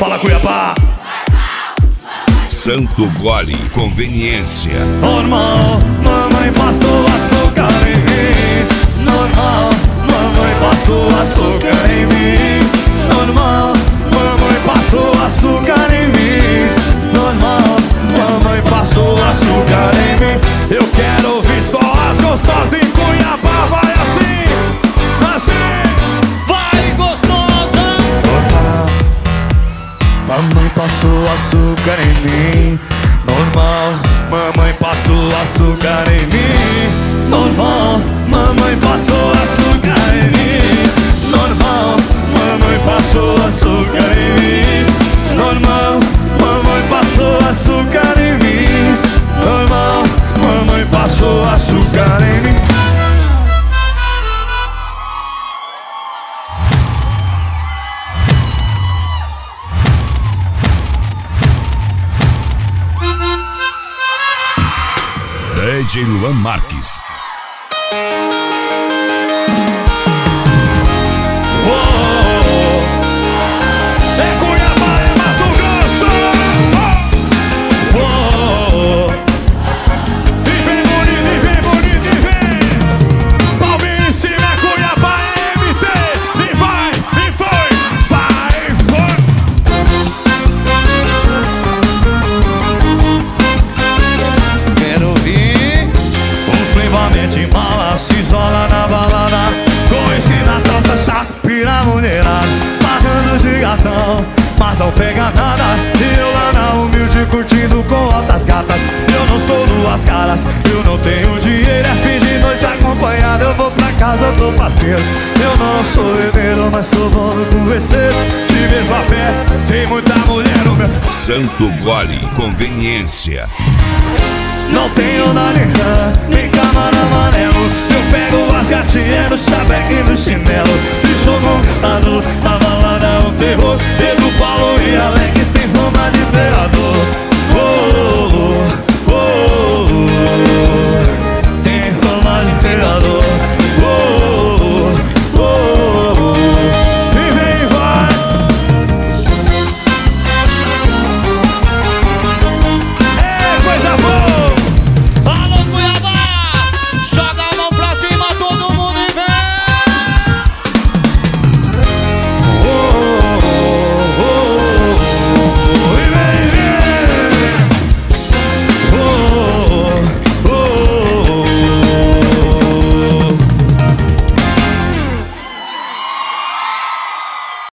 Fala Cuiabá. Santo Gole, conveniência. Normal, mamãe passou açúcar em mim. Normal, mamãe passou açúcar em mim. Normal, mamãe passou açúcar em mim. Normal, mamãe passou açúcar em mim. Eu quero ouvir só as gostosas em Cuiabá. Vai assim, assim. Vai gostosa. Normal, mamãe passou açúcar em mim. Normal, mamãe passou açúcar em mim. Normal, mamãe passou açúcar em mim. Normal, mamãe passou açúcar em mim. Normal, mamãe passou açúcar em mim. Normal, mamãe passou açúcar em mim. DJ Luan Marques. É Cuiabá, é Mato Grosso. E vem bonito, e vem bonito, e vem. Palminha em cima, é Cuiabá, é MT. E vai, e foi, vai, foi. Quero ouvir uns playboymente mala, se isola na balada, com esqui na taça, chato, pira mulherada, pagando de gatão, mas não pega nada. E eu lá na humilde curtindo com outras gatas. Eu não sou duas caras, eu não tenho dinheiro. É fim de noite acompanhado, eu vou pra casa, eu tô parceiro. Eu não sou herdeiro, mas sou bom no converseiro. E mesmo a pé, tem muita mulher no meu. Santo Gole, conveniência. Não tenho nada em rã, nem camarão amarelo. Eu pego as gatinhas no chaveque e no chinelo. E sou conquistador, na balada é um terror.